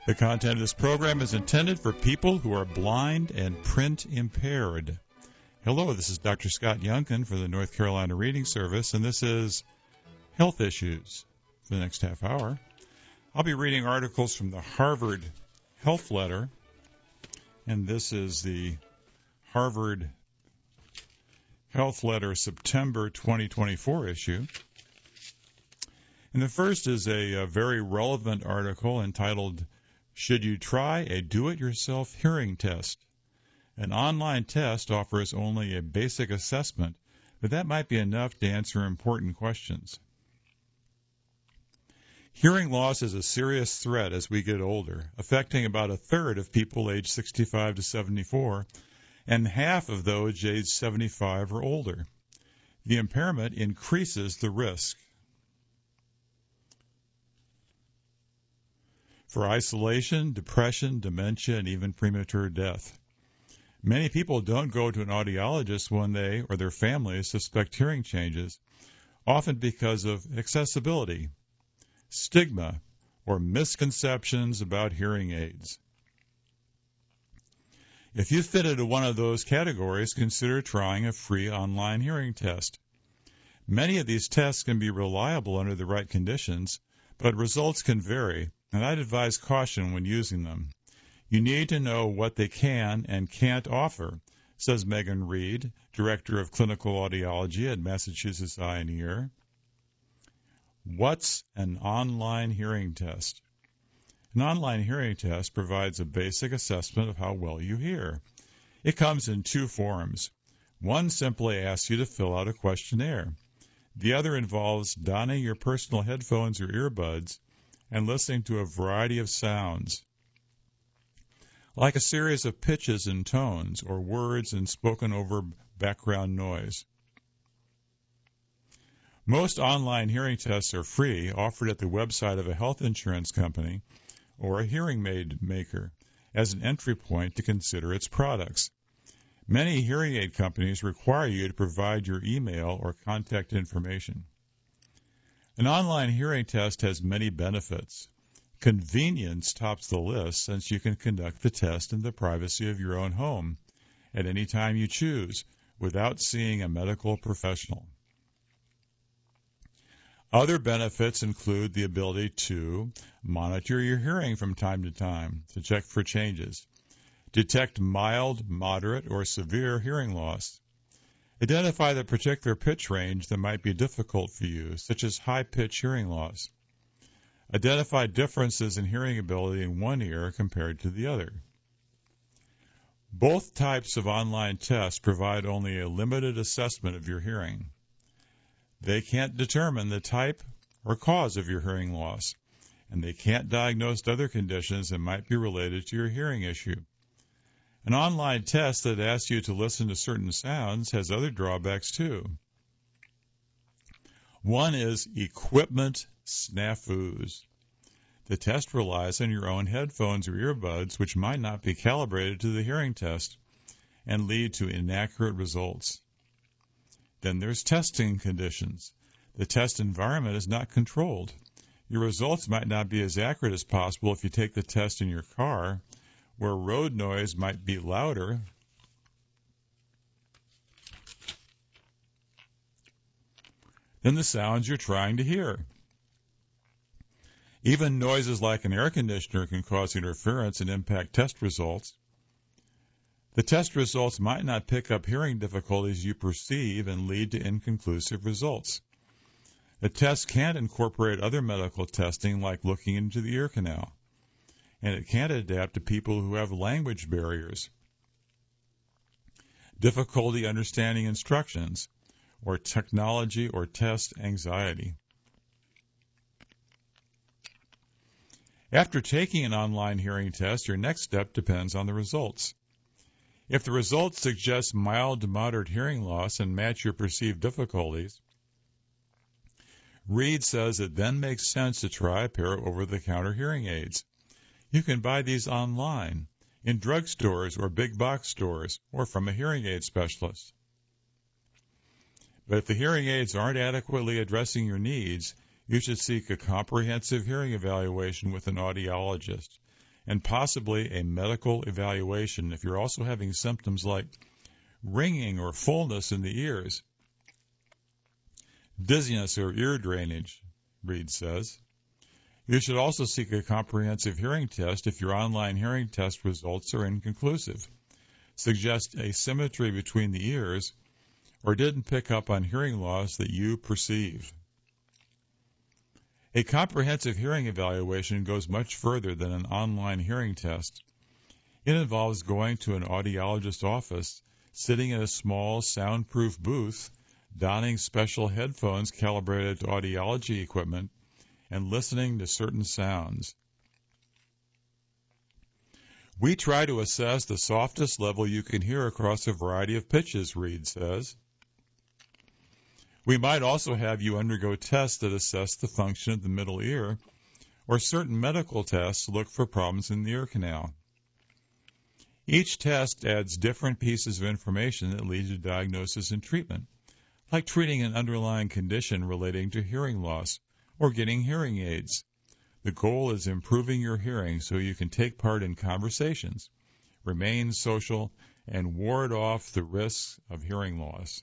The content of this program is intended for people who are blind and print impaired. Hello, this is Dr. Scott Youngkin for the North Carolina Reading Service, and this is Health Issues for the next half hour. I'll be reading articles from the Harvard Health Letter, and this is the Harvard Health Letter September 2024 issue. And the first is a very relevant article entitled, "Should You Try a Do-It-Yourself Hearing Test?" An online test offers only a basic assessment, but that might be enough to answer important questions. Hearing loss is a serious threat as we get older, affecting about a third of people aged 65 to 74, and half of those aged 75 or older. The impairment increases the risk for isolation, depression, dementia, and even premature death. Many people don't go to an audiologist when they or their families suspect hearing changes, often because of accessibility, stigma, or misconceptions about hearing aids. If you fit into one of those categories, consider trying a free online hearing test. Many of these tests can be reliable under the right conditions, but results can vary, and I'd advise caution when using them. You need to know what they can and can't offer, says Megan Reed, Director of Clinical Audiology at Massachusetts Eye and Ear. What's an online hearing test? An online hearing test provides a basic assessment of how well you hear. It comes in two forms. One simply asks you to fill out a questionnaire. The other involves donning your personal headphones or earbuds and listening to a variety of sounds, like a series of pitches and tones or words and spoken over background noise. Most online hearing tests are free, offered at the website of a health insurance company or a hearing aid maker as an entry point to consider its products. Many hearing aid companies require you to provide your email or contact information. An online hearing test has many benefits. Convenience tops the list since you can conduct the test in the privacy of your own home at any time you choose without seeing a medical professional. Other benefits include the ability to monitor your hearing from time to time to check for changes, detect mild, moderate, or severe hearing loss, identify the particular pitch range that might be difficult for you, such as high-pitch hearing loss, identify differences in hearing ability in one ear compared to the other. Both types of online tests provide only a limited assessment of your hearing. They can't determine the type or cause of your hearing loss, and they can't diagnose other conditions that might be related to your hearing issue. An online test that asks you to listen to certain sounds has other drawbacks too. One is equipment snafus. The test relies on your own headphones or earbuds, which might not be calibrated to the hearing test and lead to inaccurate results. Then there's testing conditions. The test environment is not controlled. Your results might not be as accurate as possible if you take the test in your car, where road noise might be louder than the sounds you're trying to hear. Even noises like an air conditioner can cause interference and impact test results. The test results might not pick up hearing difficulties you perceive and lead to inconclusive results. The test can't incorporate other medical testing like looking into the ear canal, and it can't adapt to people who have language barriers, difficulty understanding instructions, or technology or test anxiety. After taking an online hearing test, your next step depends on the results. If the results suggest mild to moderate hearing loss and match your perceived difficulties, Reed says it then makes sense to try a pair of over-the-counter hearing aids. You can buy these online, in drugstores or big box stores, or from a hearing aid specialist. But if the hearing aids aren't adequately addressing your needs, you should seek a comprehensive hearing evaluation with an audiologist. and possibly a medical evaluation if you're also having symptoms like ringing or fullness in the ears, dizziness or ear drainage, Reed says. You should also seek a comprehensive hearing test if your online hearing test results are inconclusive, suggest asymmetry between the ears, or didn't pick up on hearing loss that you perceive. A comprehensive hearing evaluation goes much further than an online hearing test. It involves going to an audiologist's office, sitting in a small soundproof booth, donning special headphones calibrated to audiology equipment, and listening to certain sounds. We try to assess the softest level you can hear across a variety of pitches, Reed says. We might also have you undergo tests that assess the function of the middle ear, or certain medical tests to look for problems in the ear canal. Each test adds different pieces of information that lead to diagnosis and treatment, like treating an underlying condition relating to hearing loss or getting hearing aids. The goal is improving your hearing so you can take part in conversations, remain social, and ward off the risks of hearing loss.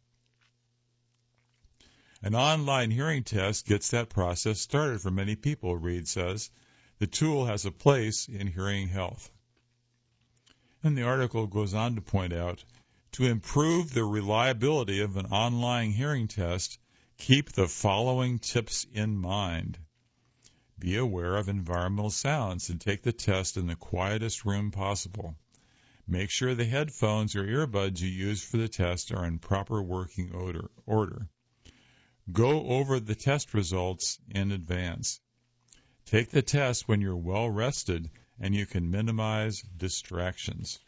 An online hearing test gets that process started for many people, Reed says. The tool has a place in hearing health. And the article goes on to point out, to improve the reliability of an online hearing test, keep the following tips in mind. Be aware of environmental sounds and take the test in the quietest room possible. Make sure the headphones or earbuds you use for the test are in proper working order. Go over the test results in advance. Take the test when you're well rested and you can minimize distractions.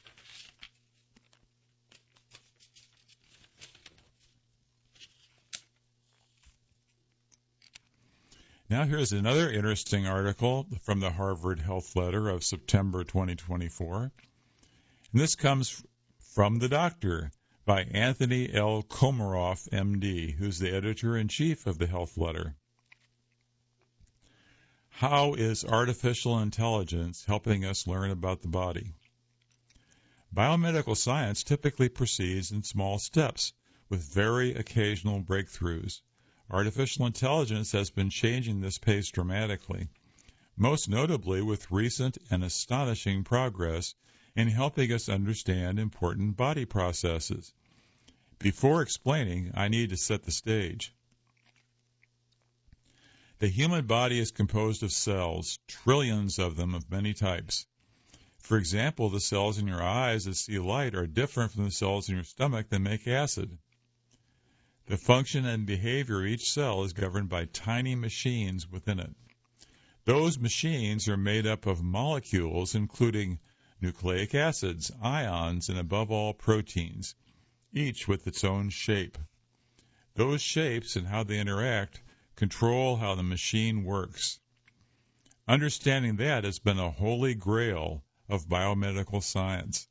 Now here's another interesting article from the Harvard Health Letter of September 2024. And this comes from The Doctor by Anthony L. Komaroff, M.D., who's the editor-in-chief of the Health Letter. How is artificial intelligence helping us learn about the body? Biomedical science typically proceeds in small steps with very occasional breakthroughs. Artificial intelligence has been changing this pace dramatically, most notably with recent and astonishing progress in helping us understand important body processes. Before explaining, I need to set the stage. The human body is composed of cells, trillions of them of many types. For example, the cells in your eyes that see light are different from the cells in your stomach that make acid. The function and behavior of each cell is governed by tiny machines within it. Those machines are made up of molecules, including nucleic acids, ions, and above all, proteins, each with its own shape. Those shapes and how they interact control how the machine works. Understanding that has been a holy grail of biomedical science.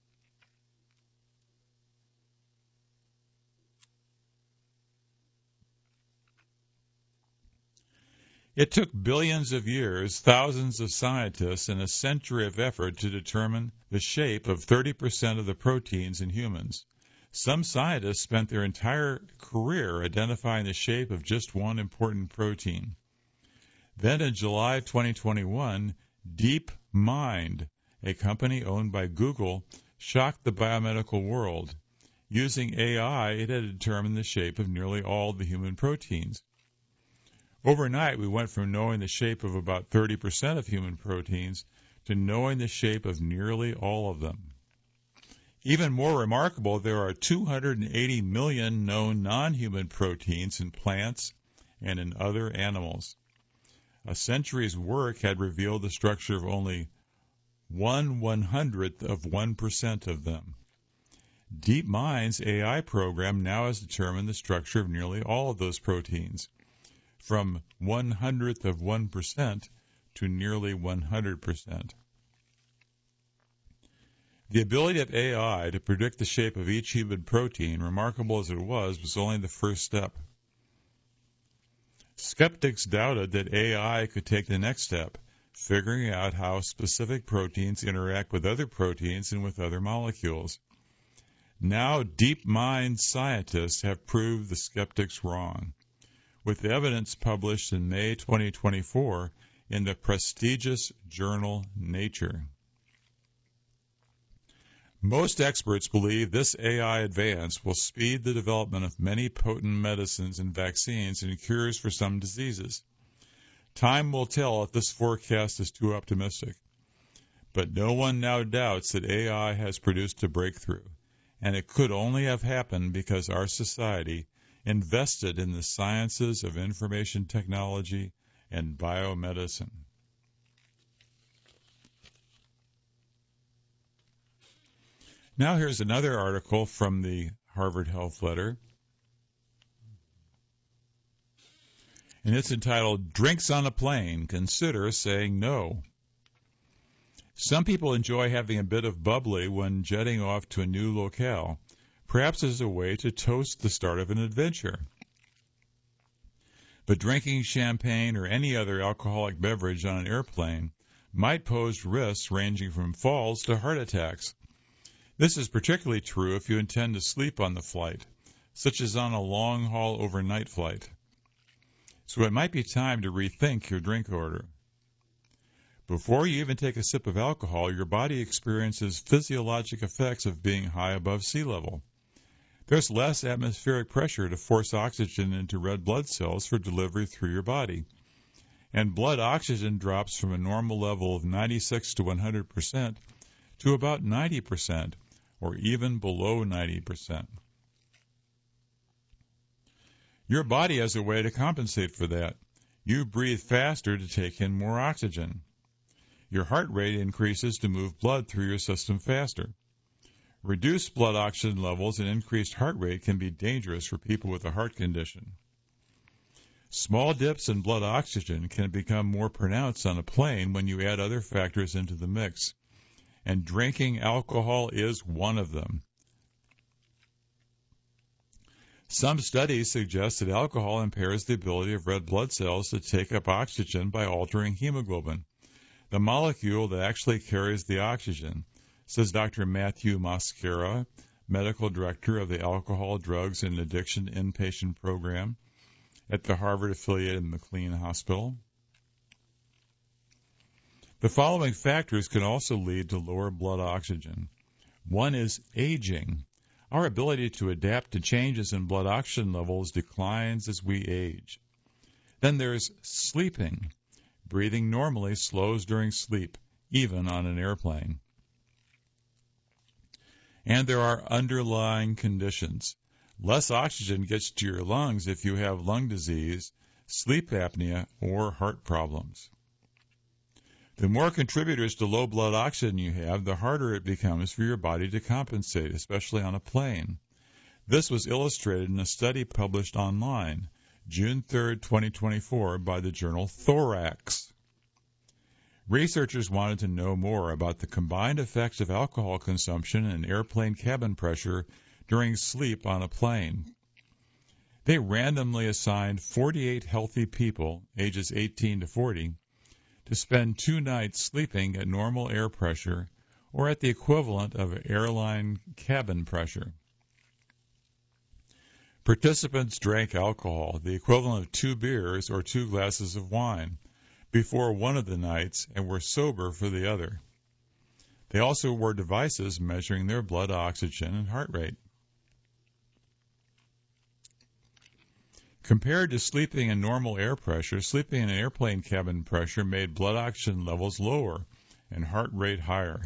It took billions of years, thousands of scientists, and a century of effort to determine the shape of 30% of the proteins in humans. Some scientists spent their entire career identifying the shape of just one important protein. Then in July 2021, DeepMind, a company owned by Google, shocked the biomedical world. Using AI, it had determined the shape of nearly all the human proteins. Overnight, we went from knowing the shape of about 30% of human proteins to knowing the shape of nearly all of them. Even more remarkable, there are 280 million known non-human proteins in plants and in other animals. A century's work had revealed the structure of only 1/100th of 1% of them. DeepMind's AI program now has determined the structure of nearly all of those proteins, from 1/100th of 1% to nearly 100%. The ability of AI to predict the shape of each human protein, remarkable as it was only the first step. Skeptics doubted that AI could take the next step, figuring out how specific proteins interact with other proteins and with other molecules. Now, DeepMind scientists have proved the skeptics wrong, with evidence published in May 2024 in the prestigious journal Nature. Most experts believe this AI advance will speed the development of many potent medicines and vaccines and cures for some diseases. Time will tell if this forecast is too optimistic. But no one now doubts that AI has produced a breakthrough, and it could only have happened because our society invested in the sciences of information technology and biomedicine. Now here's another article from the Harvard Health Letter, and it's entitled, Drinks on a Plane, Consider Saying No. Some people enjoy having a bit of bubbly when jetting off to a new locale, perhaps as a way to toast the start of an adventure. But drinking champagne or any other alcoholic beverage on an airplane might pose risks ranging from falls to heart attacks. This is particularly true if you intend to sleep on the flight, such as on a long-haul overnight flight. So it might be time to rethink your drink order. Before you even take a sip of alcohol, your body experiences physiologic effects of being high above sea level. There's less atmospheric pressure to force oxygen into red blood cells for delivery through your body. And blood oxygen drops from a normal level of 96 to 100% to about 90%, or even below 90%. Your body has a way to compensate for that. You breathe faster to take in more oxygen. Your heart rate increases to move blood through your system faster. Reduced blood oxygen levels and increased heart rate can be dangerous for people with a heart condition. Small dips in blood oxygen can become more pronounced on a plane when you add other factors into the mix, and drinking alcohol is one of them. Some studies suggest that alcohol impairs the ability of red blood cells to take up oxygen by altering hemoglobin, the molecule that actually carries the oxygen, says Dr. Matthew Mosquera, medical director of the Alcohol, Drugs, and Addiction Inpatient Program at the Harvard-affiliated McLean Hospital. The following factors can also lead to lower blood oxygen. One is aging. Our ability to adapt to changes in blood oxygen levels declines as we age. Then there's sleeping. Breathing normally slows during sleep, even on an airplane. And there are underlying conditions. Less oxygen gets to your lungs if you have lung disease, sleep apnea, or heart problems. The more contributors to low blood oxygen you have, the harder it becomes for your body to compensate, especially on a plane. This was illustrated in a study published online, June 3, 2024, by the journal Thorax. Researchers wanted to know more about the combined effects of alcohol consumption and airplane cabin pressure during sleep on a plane. They randomly assigned 48 healthy people, ages 18 to 40, to spend 2 nights sleeping at normal air pressure or at the equivalent of airline cabin pressure. Participants drank alcohol, the equivalent of 2 beers or 2 glasses of wine, before one of the nights and were sober for the other. They also wore devices measuring their blood oxygen and heart rate. Compared to sleeping in normal air pressure, sleeping in airplane cabin pressure made blood oxygen levels lower and heart rate higher.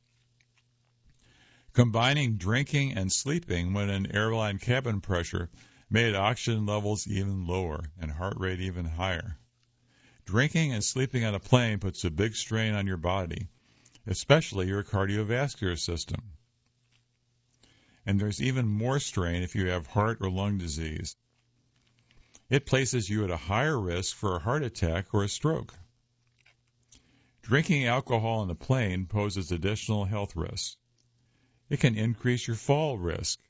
Combining drinking and sleeping when in airline cabin pressure made oxygen levels even lower and heart rate even higher. Drinking and sleeping on a plane puts a big strain on your body, especially your cardiovascular system. And there's even more strain if you have heart or lung disease. It places you at a higher risk for a heart attack or a stroke. Drinking alcohol on the plane poses additional health risks. It can increase your fall risk.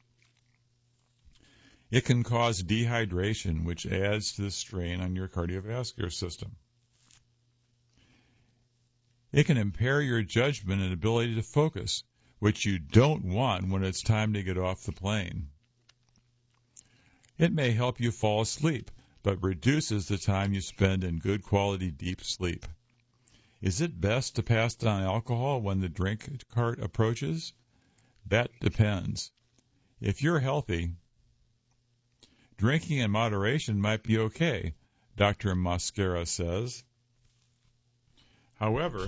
It can cause dehydration, which adds to the strain on your cardiovascular system. It can impair your judgment and ability to focus, which you don't want when it's time to get off the plane. It may help you fall asleep, but reduces the time you spend in good quality deep sleep. Is it best to pass down alcohol when the drink cart approaches? That depends. If you're healthy, drinking in moderation might be okay, Dr. Mascara says. However,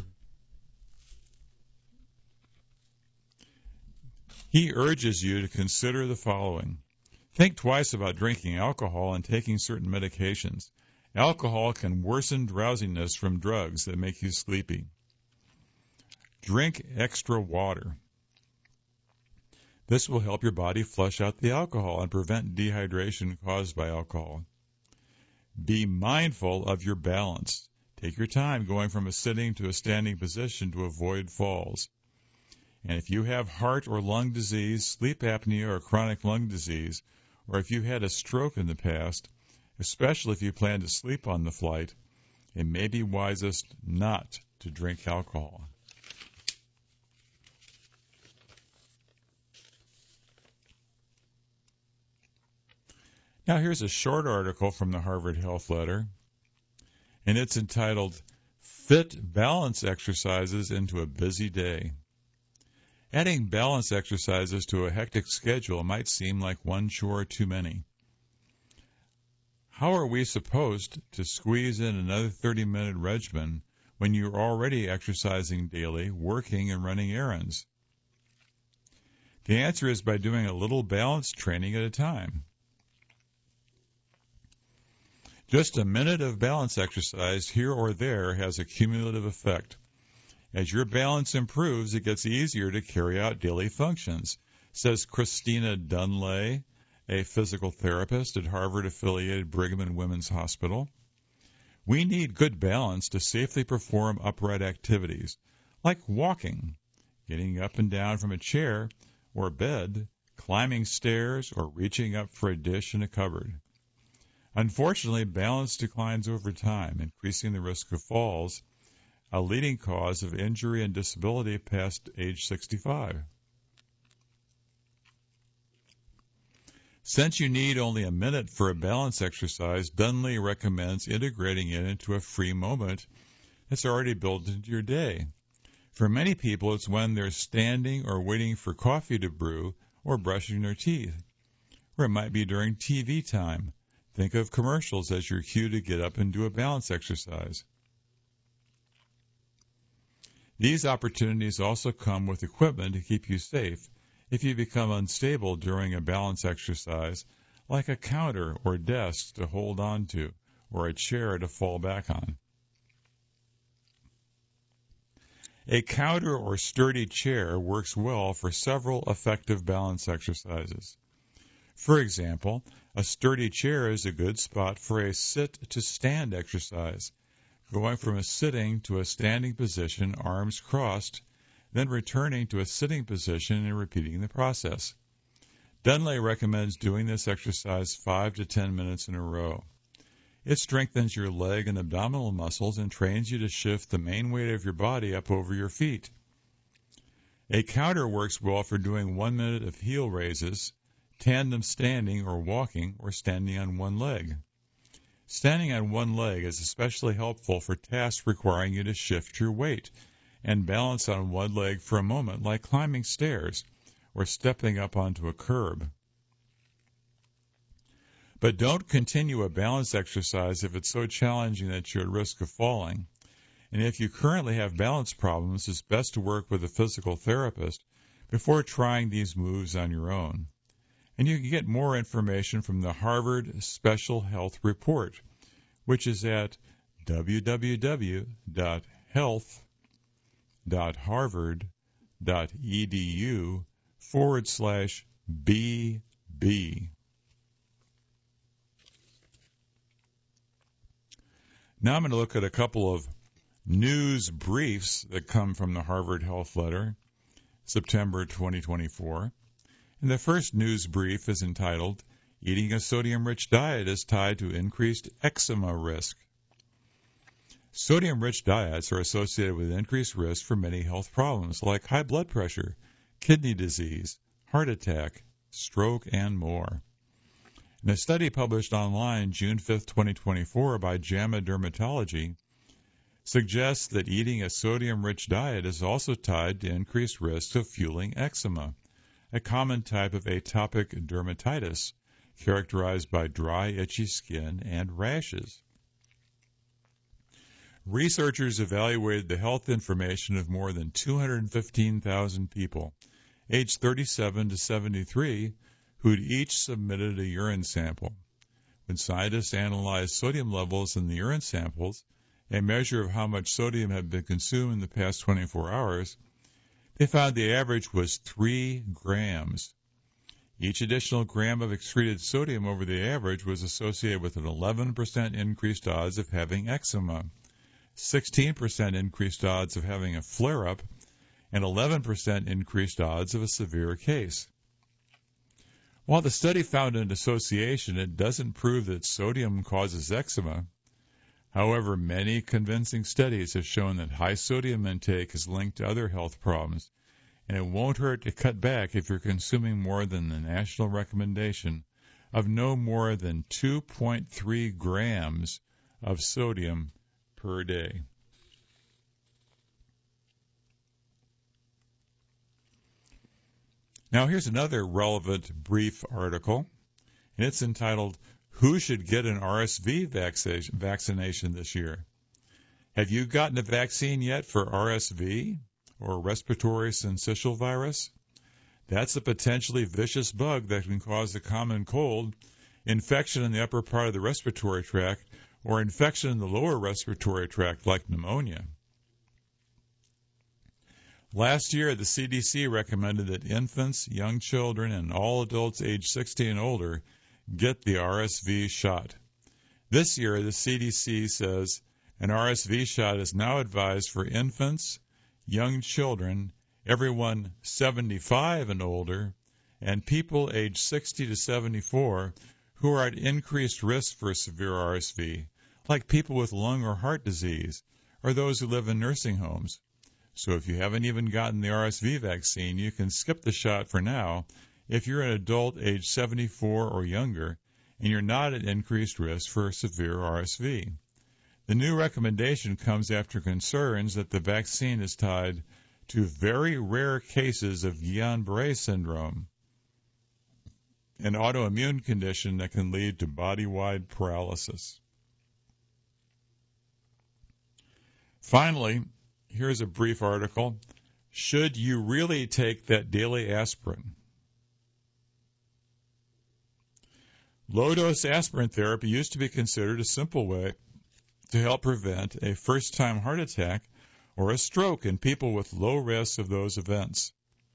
he urges you to consider the following. Think twice about drinking alcohol and taking certain medications. Alcohol can worsen drowsiness from drugs that make you sleepy. Drink extra water. This will help your body flush out the alcohol and prevent dehydration caused by alcohol. Be mindful of your balance. Take your time going from a sitting to a standing position to avoid falls. And if you have heart or lung disease, sleep apnea, or chronic lung disease, or if you had a stroke in the past, especially if you plan to sleep on the flight, it may be wisest not to drink alcohol. Now here's a short article from the Harvard Health Letter, and it's entitled, Fit Balance Exercises into a Busy Day. Adding balance exercises to a hectic schedule might seem like one chore too many. How are we supposed to squeeze in another 30-minute regimen when you're already exercising daily, working, and running errands? The answer is by doing a little balance training at a time. Just a minute of balance exercise here or there has a cumulative effect. As your balance improves, it gets easier to carry out daily functions, says Christina Dunlay, a physical therapist at Harvard-affiliated Brigham and Women's Hospital. We need good balance to safely perform upright activities, like walking, getting up and down from a chair or bed, climbing stairs, or reaching up for a dish in a cupboard. Unfortunately, balance declines over time, increasing the risk of falls, a leading cause of injury and disability past age 65. Since you need only a minute for a balance exercise, Dunley recommends integrating it into a free moment that's already built into your day. For many people, it's when they're standing or waiting for coffee to brew or brushing their teeth. Or it might be during TV time. Think of commercials as your cue to get up and do a balance exercise. These opportunities also come with equipment to keep you safe if you become unstable during a balance exercise, like a counter or desk to hold on to, or a chair to fall back on. A counter or sturdy chair works well for several effective balance exercises. For example, a sturdy chair is a good spot for a sit-to-stand exercise, going from a sitting to a standing position, arms crossed, then returning to a sitting position and repeating the process. Dunley recommends doing this exercise 5 to 10 minutes in a row. It strengthens your leg and abdominal muscles and trains you to shift the main weight of your body up over your feet. A counter works well for doing 1 minute of heel raises, tandem standing or walking, or standing on one leg. Standing on one leg is especially helpful for tasks requiring you to shift your weight and balance on one leg for a moment, like climbing stairs or stepping up onto a curb. But don't continue a balance exercise if it's so challenging that you're at risk of falling. And if you currently have balance problems, it's best to work with a physical therapist before trying these moves on your own. And you can get more information from the Harvard Special Health Report, which is at www.health.harvard.edu/BB. Now I'm going to look at a couple of news briefs that come from the Harvard Health Letter, September 2024. And the first news brief is entitled, Eating a Sodium-Rich Diet is Tied to Increased Eczema Risk. Sodium-rich diets are associated with increased risk for many health problems like high blood pressure, kidney disease, heart attack, stroke, and more. In a study published online June 5, 2024 by JAMA Dermatology, suggests that eating a sodium-rich diet is also tied to increased risk of fueling eczema, a common type of atopic dermatitis characterized by dry, itchy skin and rashes. Researchers evaluated the health information of more than 215,000 people, aged 37 to 73, who'd each submitted a urine sample. When scientists analyzed sodium levels in the urine samples, a measure of how much sodium had been consumed in the past 24 hours, they found the average was 3 grams. Each additional gram of excreted sodium over the average was associated with an 11% increased odds of having eczema, 16% increased odds of having a flare-up, and 11% increased odds of a severe case. While the study found an association, it doesn't prove that sodium causes eczema. However, many convincing studies have shown that high sodium intake is linked to other health problems, and it won't hurt to cut back if you're consuming more than the national recommendation of no more than 2.3 grams of sodium per day. Now here's another relevant brief article, and it's entitled, Who Should Get an RSV Vaccination This Year? Have you gotten a vaccine yet for RSV, or respiratory syncytial virus? That's a potentially vicious bug that can cause the common cold, infection in the upper part of the respiratory tract, or infection in the lower respiratory tract like pneumonia. Last year, the CDC recommended that infants, young children, and all adults aged 60 and older get the RSV shot. This year, the CDC says an RSV shot is now advised for infants, young children, everyone 75 and older, and people aged 60 to 74 who are at increased risk for severe RSV, like people with lung or heart disease, or those who live in nursing homes. So if you haven't even gotten the RSV vaccine, you can skip the shot for now if you're an adult age 74 or younger and you're not at increased risk for severe RSV. The new recommendation comes after concerns that the vaccine is tied to very rare cases of Guillain-Barré syndrome, an autoimmune condition that can lead to body-wide paralysis. Finally, here's a brief article. Should you really take that daily aspirin? Low-dose aspirin therapy used to be considered a simple way to help prevent a first-time heart attack or a stroke in people with low risk of those events.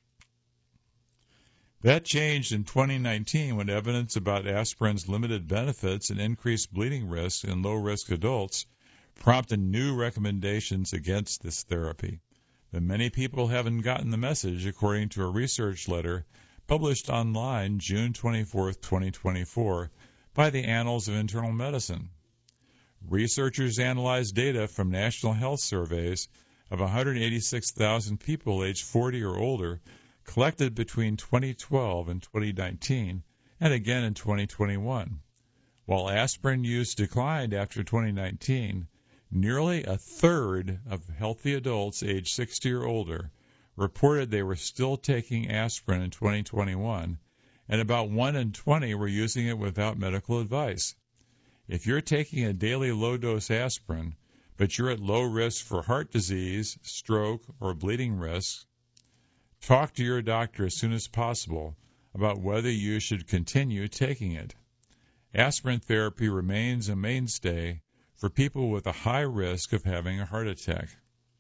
That changed in 2019 when evidence about aspirin's limited benefits and increased bleeding risk in low-risk adults prompted new recommendations against this therapy. But many people haven't gotten the message, according to a research letter published online June 24, 2024, by the Annals of Internal Medicine. Researchers analyzed data from national health surveys of 186,000 people aged 40 or older collected between 2012 and 2019, and again in 2021. While aspirin use declined after 2019, nearly a third of healthy adults aged 60 or older reported they were still taking aspirin in 2021, and about 1 in 20 were using it without medical advice. If you're taking a daily low-dose aspirin, but you're at low risk for heart disease, stroke, or bleeding risk, talk to your doctor as soon as possible about whether you should continue taking it. Aspirin therapy remains a mainstay for people with a high risk of having a heart attack.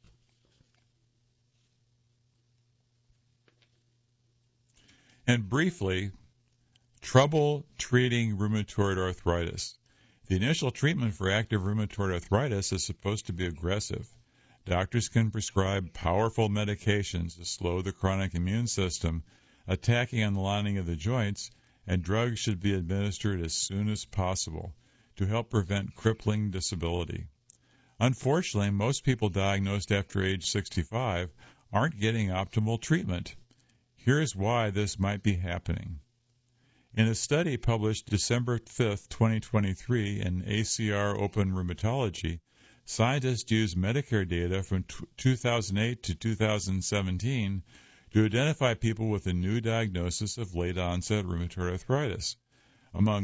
And briefly, trouble treating rheumatoid arthritis. The initial treatment for active rheumatoid arthritis is supposed to be aggressive. Doctors can prescribe powerful medications to slow the chronic immune system attacking on the lining of the joints, and drugs should be administered as soon as possible to help prevent crippling disability. Unfortunately, most people diagnosed after age 65 aren't getting optimal treatment. Here's why this might be happening. In a study published December 5, 2023 in ACR Open Rheumatology, scientists used Medicare data from 2008 to 2017 to identify people with a new diagnosis of late-onset rheumatoid arthritis. Among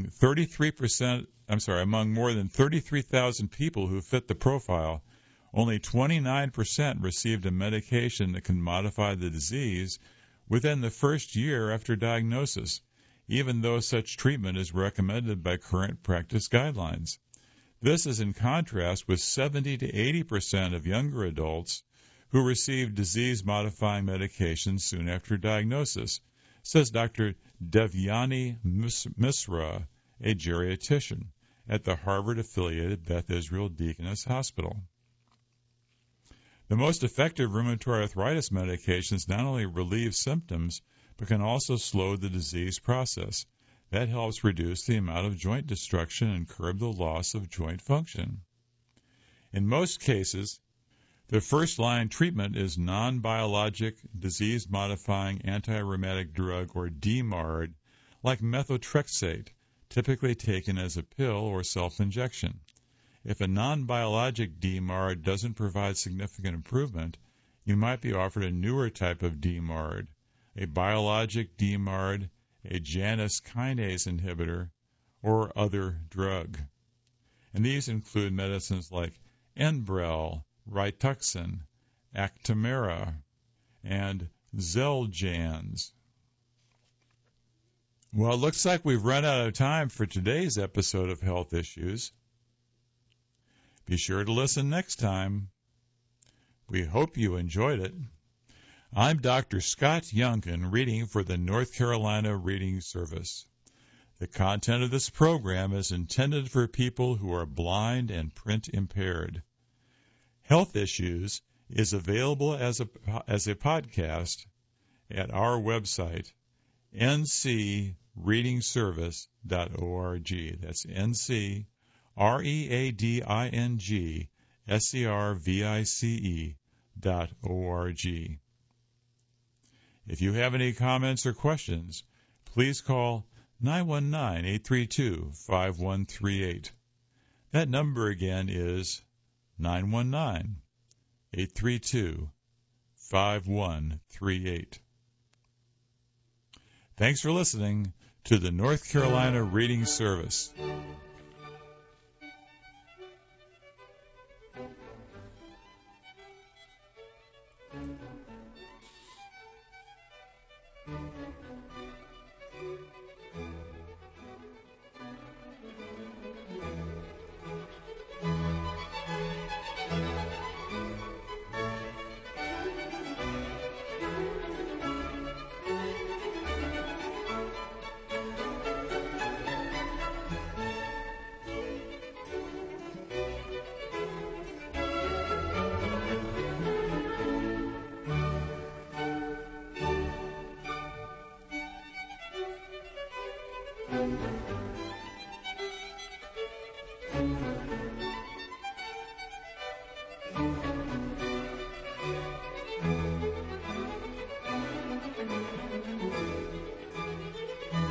more than 33,000 people who fit the profile, only 29% received a medication that can modify the disease within the first year after diagnosis, even though such treatment is recommended by current practice guidelines. This is in contrast with 70 to 80% of younger adults who receive disease-modifying medications soon after diagnosis, says Dr. Devyani Misra, a geriatrician at the Harvard-affiliated Beth Israel Deaconess Hospital. The most effective rheumatoid arthritis medications not only relieve symptoms, but can also slow the disease process. That helps reduce the amount of joint destruction and curb the loss of joint function. In most cases, the first-line treatment is non-biologic disease-modifying anti-rheumatic drug, or DMARD, like methotrexate, typically taken as a pill or self-injection. If a non-biologic DMARD doesn't provide significant improvement, you might be offered a newer type of DMARD, a biologic DMARD, a Janus kinase inhibitor, or other drug. And these include medicines like Enbrel, Rituxan, Actemra, and Xeljanz. Well, it looks like we've run out of time for today's episode of Health Issues. Be sure to listen next time. We hope you enjoyed it. I'm Dr. Scott Youngkin, reading for the North Carolina Reading Service. The content of this program is intended for people who are blind and print impaired. Health Issues is available as a podcast at our website, ncreadingservice.org. That's ncreadingservice.org. If you have any comments or questions, please call 919-832-5138. That number again is 919-832-5138. Thanks for listening to the North Carolina Reading Service.